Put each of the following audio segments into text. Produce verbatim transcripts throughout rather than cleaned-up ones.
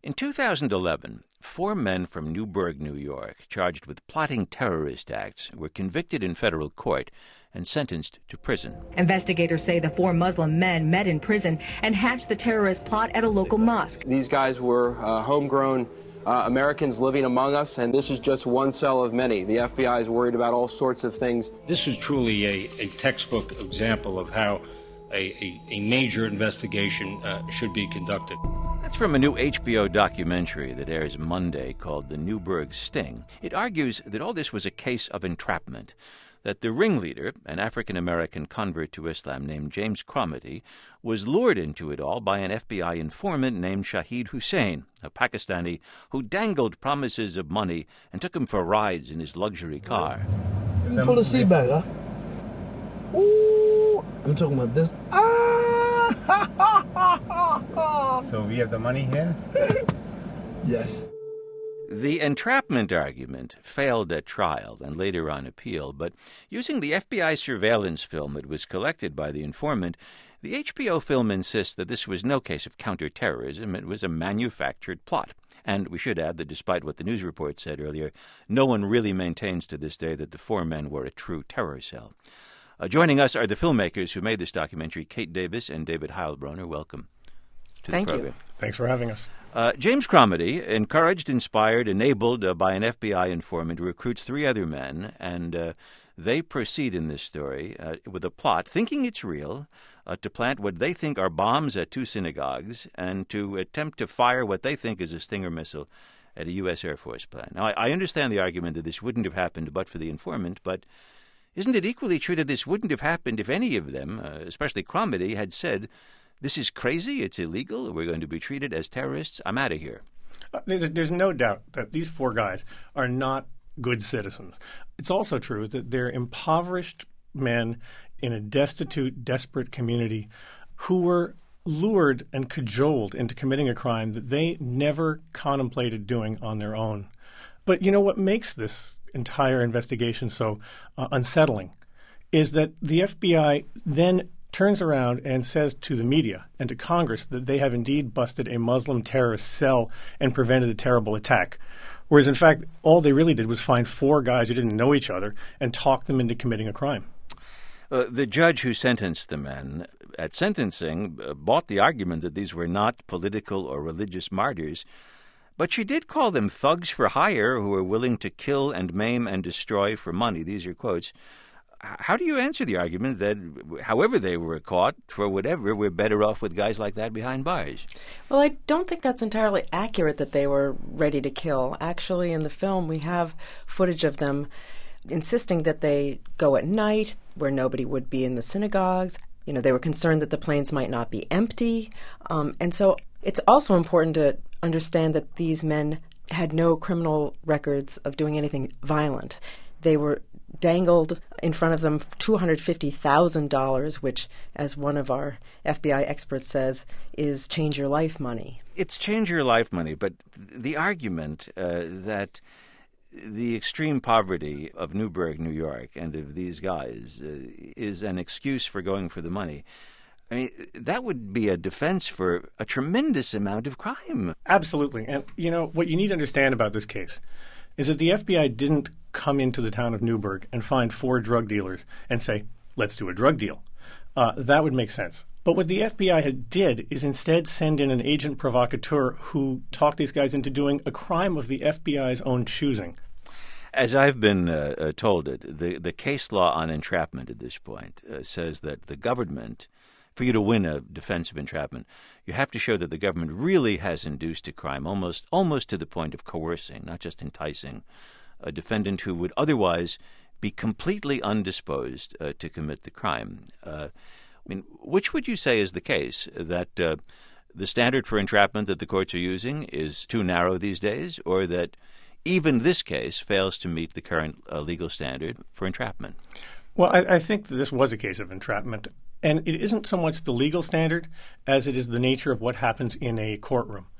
In two thousand eleven, four men from Newburgh, New York, charged with plotting terrorist acts, were convicted in federal court and sentenced to prison. Investigators say the four Muslim men met in prison and hatched the terrorist plot at a local mosque. These guys were uh, homegrown uh, Americans living among us, and this is just one cell of many. The F B I is worried about all sorts of things. This is truly a, a textbook example of how a, a, a major investigation uh, should be conducted. That's from a new H B O documentary that airs Monday called The Newburgh Sting. It argues that all this was a case of entrapment, that the ringleader, an African-American convert to Islam named James Cromity, was lured into it all by an F B I informant named Shahid Hussain, a Pakistani who dangled promises of money and took him for rides in his luxury car. You pull the seat back, huh? Ooh, I'm talking about this. Ah! So we have the money here? Yes. The entrapment argument failed at trial and later on appeal, but using the F B I surveillance film that was collected by the informant, the H B O film insists that this was no case of counterterrorism. It was a manufactured plot. And we should add that despite what the news report said earlier, no one really maintains to this day that the four men were a true terror cell. Uh, joining us are the filmmakers who made this documentary, Kate Davis and David Heilbronner. Welcome to Thank the program. you. Thanks for having us. Uh, James Cromity, encouraged, inspired, enabled uh, by an F B I informant, recruits three other men, and uh, they proceed in this story uh, with a plot, thinking it's real, uh, to plant what they think are bombs at two synagogues and to attempt to fire what they think is a Stinger missile at a U S Air Force plant. Now, I, I understand the argument that this wouldn't have happened but for the informant, but isn't it equally true that this wouldn't have happened if any of them, uh, especially Cromity, had said, "This is crazy, it's illegal, we're going to be treated as terrorists, I'm out of here"? Uh, there's, there's no doubt that these four guys are not good citizens. It's also true that they're impoverished men in a destitute, desperate community who were lured and cajoled into committing a crime that they never contemplated doing on their own. But you know what makes this entire investigation so uh, unsettling is that the F B I then turns around and says to the media and to Congress that they have indeed busted a Muslim terrorist cell and prevented a terrible attack. Whereas, in fact, all they really did was find four guys who didn't know each other and talk them into committing a crime. Uh, the judge who sentenced the men at sentencing uh, bought the argument that these were not political or religious martyrs, but she did call them thugs for hire who were willing to kill and maim and destroy for money. These are quotes. How do you answer the argument that, however they were caught, for whatever, we're better off with guys like that behind bars? Well, I don't think that's entirely accurate that they were ready to kill. Actually, in the film, we have footage of them insisting that they go at night where nobody would be in the synagogues. You know, they were concerned that the planes might not be empty. Um, and so it's also important to understand that these men had no criminal records of doing anything violent. They were dangled in front of them two hundred fifty thousand dollars, which, as one of our F B I experts says, is change your life money. It's change your life money, but the argument uh, that the extreme poverty of Newburgh, New York, and of these guys uh, is an excuse for going for the money, I mean, that would be a defense for a tremendous amount of crime. Absolutely. And, you know, what you need to understand about this case is that the F B I didn't come into the town of Newburgh and find four drug dealers and say, let's do a drug deal. Uh, that would make sense. But what the F B I had did is instead send in an agent provocateur who talked these guys into doing a crime of the F B I's own choosing. As I've been uh, uh, told it, the, the case law on entrapment at this point uh, says that the government, for you to win a defense of entrapment, you have to show that the government really has induced a crime, almost almost to the point of coercing, not just enticing, a defendant who would otherwise be completely undisposed uh, to commit the crime. Uh, I mean, which would you say is the case, that uh, the standard for entrapment that the courts are using is too narrow these days, or that even this case fails to meet the current uh, legal standard for entrapment? Well, I, I think that this was a case of entrapment. And it isn't so much the legal standard as it is the nature of what happens in a courtroom.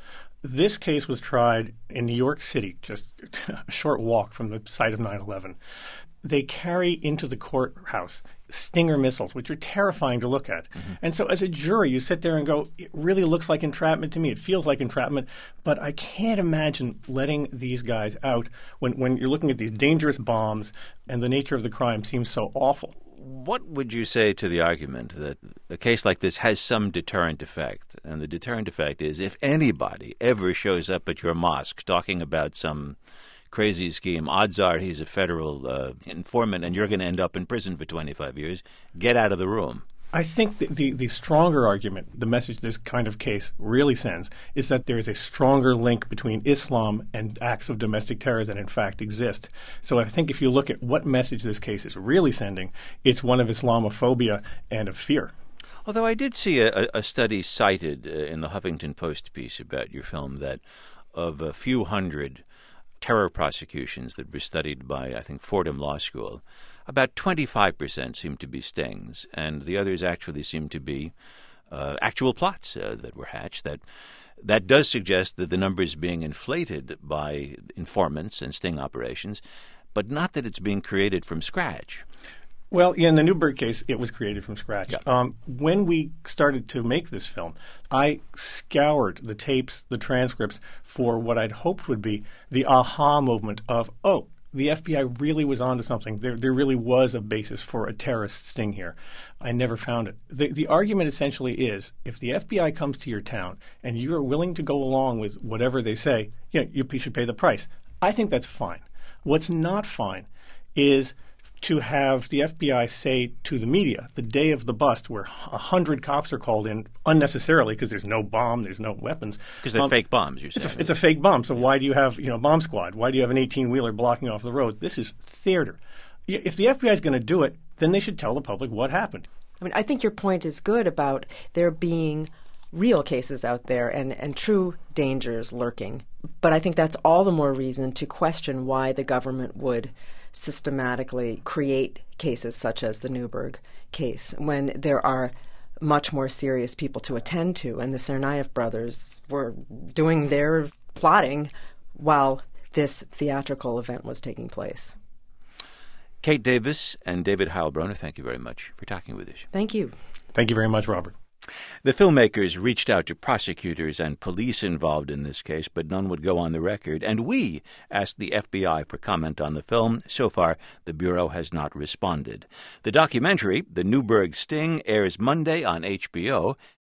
This case was tried in New York City, just a short walk from the site of nine eleven. They carry into the courthouse Stinger missiles, which are terrifying to look at. Mm-hmm. And so as a jury, you sit there and go, it really looks like entrapment to me. It feels like entrapment. But I can't imagine letting these guys out when, when you're looking at these dangerous bombs and the nature of the crime seems so awful. What would you say to the argument that a case like this has some deterrent effect? And the deterrent effect is if anybody ever shows up at your mosque talking about some crazy scheme, odds are he's a federal uh, informant and you're going to end up in prison for twenty-five years. Get out of the room. I think the, the, the stronger argument, the message this kind of case really sends, is that there is a stronger link between Islam and acts of domestic terror that in fact exist. So I think if you look at what message this case is really sending, it's one of Islamophobia and of fear. Although I did see a, a study cited uh, in the Huffington Post piece about your film that of a few hundred terror prosecutions that were studied by, I think, Fordham Law School, about twenty-five percent seem to be stings, and the others actually seem to be uh, actual plots uh, that were hatched. That that does suggest that the number is being inflated by informants and sting operations, but not that it's being created from scratch. Well, in the Newberg case, it was created from scratch. Yeah. Um, when we started to make this film, I scoured the tapes, the transcripts, for what I'd hoped would be the aha moment of, oh, the F B I really was onto something. There, there really was a basis for a terrorist sting here. I never found it. The, the argument essentially is, if the F B I comes to your town and you are willing to go along with whatever they say, yeah, you should pay the price. I think that's fine. What's not fine is to have the F B I say to the media the day of the bust, where a hundred cops are called in unnecessarily because there's no bomb, there's no weapons. Because they're um, fake bombs, you're saying. It's a, it's a fake bomb. So why do you have, you know, bomb squad? Why do you have an eighteen-wheeler blocking off the road? This is theater. If the F B I is going to do it, then they should tell the public what happened. I mean, I think your point is good about there being real cases out there and, and true dangers lurking. But I think that's all the more reason to question why the government would systematically create cases such as the Newberg case when there are much more serious people to attend to. And the Tsarnaev brothers were doing their plotting while this theatrical event was taking place. Kate Davis and David Heilbroner, thank you very much for talking with us. Thank you. Thank you very much, Robert. The filmmakers reached out to prosecutors and police involved in this case, but none would go on the record. And we asked the F B I for comment on the film. So far, the Bureau has not responded. The documentary, The Newberg Sting, airs Monday on H B O.